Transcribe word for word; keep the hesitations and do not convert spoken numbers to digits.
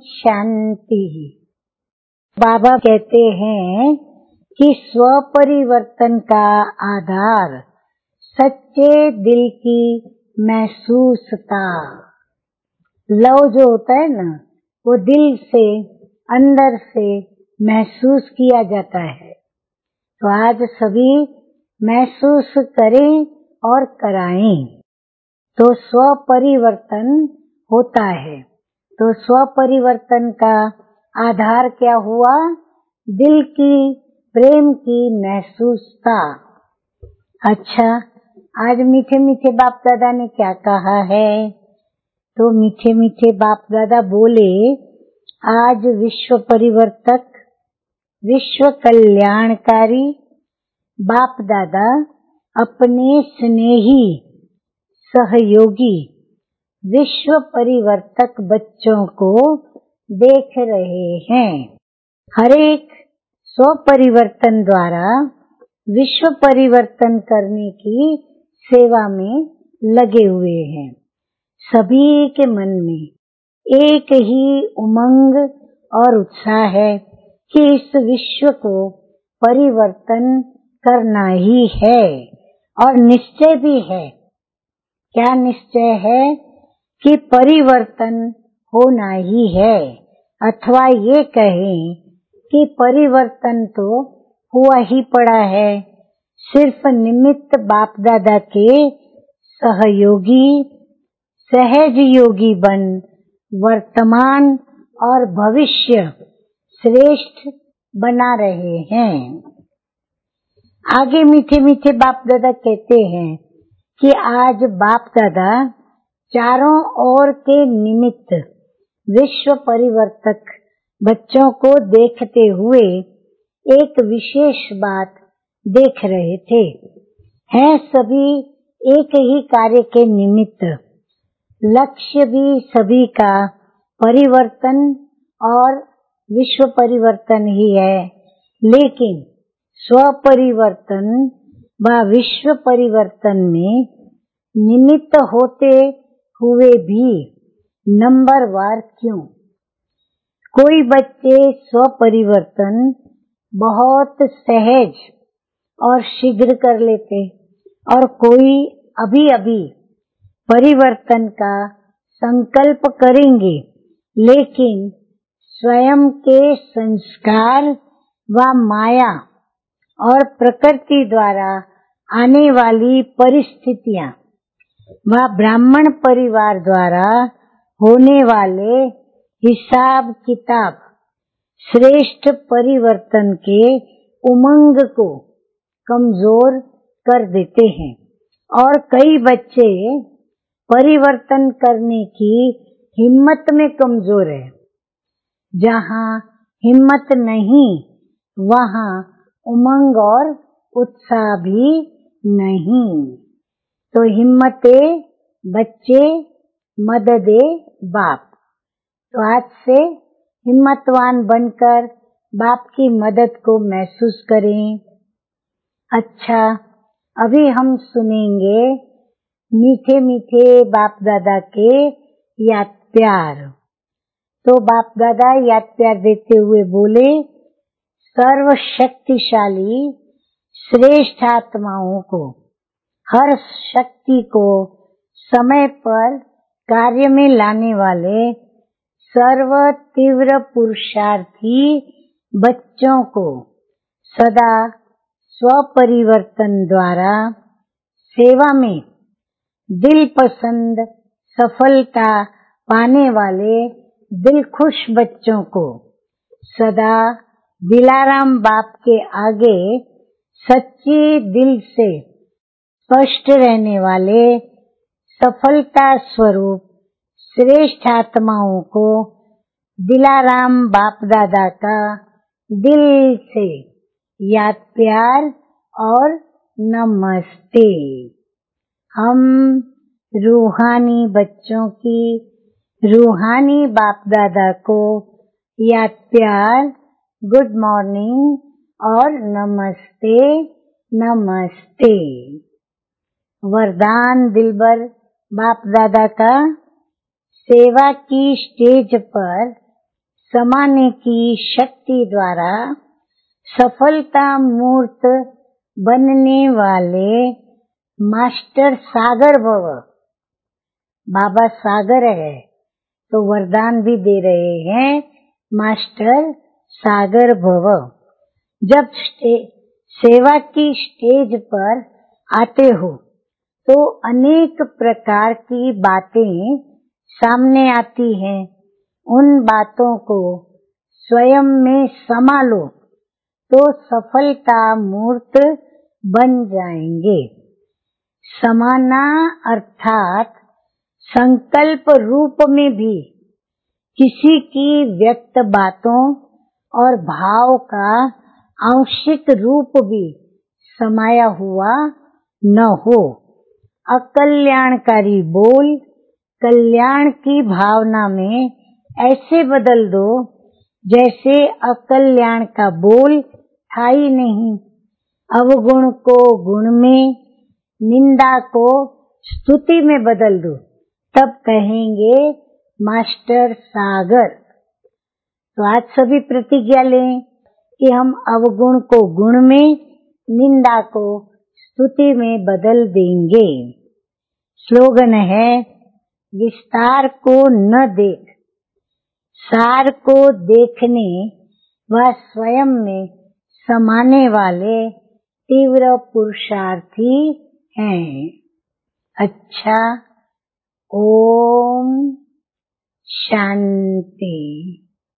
शांति। बाबा कहते हैं कि स्व परिवर्तन का आधार सच्चे दिल की महसूसता। लव जो होता है ना, वो दिल से अंदर से महसूस किया जाता है। तो आज सभी महसूस करें और कराएं तो स्व परिवर्तन होता है। तो स्व परिवर्तन का आधार क्या हुआ? दिल की प्रेम की महसूसता। अच्छा, आज मीठे मीठे बाप दादा ने क्या कहा है? तो मीठे मीठे बाप दादा बोले, आज विश्व परिवर्तक, विश्व कल्याणकारी बाप दादा अपने स्नेही सहयोगी विश्व परिवर्तक बच्चों को देख रहे हैं। हर एक स्व परिवर्तन द्वारा विश्व परिवर्तन करने की सेवा में लगे हुए हैं। सभी के मन में एक ही उमंग और उत्साह है कि इस विश्व को परिवर्तन करना ही है, और निश्चय भी है। क्या निश्चय है? कि परिवर्तन होना ही है, अथवा ये कहें कि परिवर्तन तो हुआ ही पड़ा है। सिर्फ निमित्त बाप दादा के सहयोगी सहज योगी बन वर्तमान और भविष्य श्रेष्ठ बना रहे हैं। आगे मीठे मीठे बाप दादा कहते हैं कि आज बाप दादा चारों ओर के निमित्त विश्व परिवर्तक बच्चों को देखते हुए एक विशेष बात देख रहे थे। हैं सभी एक ही कार्य के निमित्त, लक्ष्य भी सभी का परिवर्तन और विश्व परिवर्तन ही है। लेकिन स्व परिवर्तन व विश्व परिवर्तन में निमित्त होते हुए भी नंबरवार क्यों? कोई बच्चे स्व परिवर्तन बहुत सहज और शीघ्र कर लेते, और कोई अभी अभी परिवर्तन का संकल्प करेंगे, लेकिन स्वयं के संस्कार व माया और प्रकृति द्वारा आने वाली परिस्थितियां व ब्राह्मण परिवार द्वारा होने वाले हिसाब किताब श्रेष्ठ परिवर्तन के उमंग को कमजोर कर देते हैं। और कई बच्चे परिवर्तन करने की हिम्मत में कमजोर है। जहाँ हिम्मत नहीं, वहाँ उमंग और उत्साह भी नहीं। तो हिम्मते बच्चे, मददे बाप। तो आज से हिम्मतवान बनकर बाप की मदद को महसूस करें। अच्छा, अभी हम सुनेंगे मीठे मीठे बाप दादा के याद प्यार। तो बाप दादा याद प्यार देते हुए बोले, सर्वशक्तिशाली श्रेष्ठ आत्माओं को, हर शक्ति को समय पर कार्य में लाने वाले सर्व तीव्र पुरुषार्थी बच्चों को सदा स्वपरिवर्तन द्वारा सेवा में दिल पसंद सफलता पाने वाले दिल खुश बच्चों को सदा दिलाराम बाप के आगे सच्चे दिल से स्पष्ट रहने वाले सफलता स्वरूप श्रेष्ठ आत्माओं को दिलाराम बाप दादा का दिल से याद प्यार और नमस्ते। हम रूहानी बच्चों की रूहानी बाप दादा को याद प्यार, गुड मॉर्निंग और नमस्ते नमस्ते। वरदान दिलबर बाप दादा का सेवा की स्टेज पर समाने की शक्ति द्वारा सफलता मूर्त बनने वाले मास्टर सागर भव। बाबा सागर है तो वरदान भी दे रहे हैं मास्टर सागर भव। जब सेवा की स्टेज पर आते हो तो अनेक प्रकार की बातें सामने आती हैं। उन बातों को स्वयं में समा लो तो सफलता मूर्त बन जाएंगे। समाना अर्थात संकल्प रूप में भी किसी की व्यक्त बातों और भाव का आंशिक रूप भी समाया हुआ न हो। अकल्याणकारी बोल कल्याण की भावना में ऐसे बदल दो जैसे अकल्याण का बोल था ही नहीं। अवगुण को गुण में, निंदा को स्तुति में बदल दो, तब कहेंगे मास्टर सागर। तो आज सभी प्रतिज्ञा लें कि हम अवगुण को गुण में, निंदा को स्तुति में बदल देंगे। स्लोगन है विस्तार को न देख, सार को देखने व स्वयं में समाने वाले तीव्र पुरुषार्थी हैं। अच्छा, ओम शांति।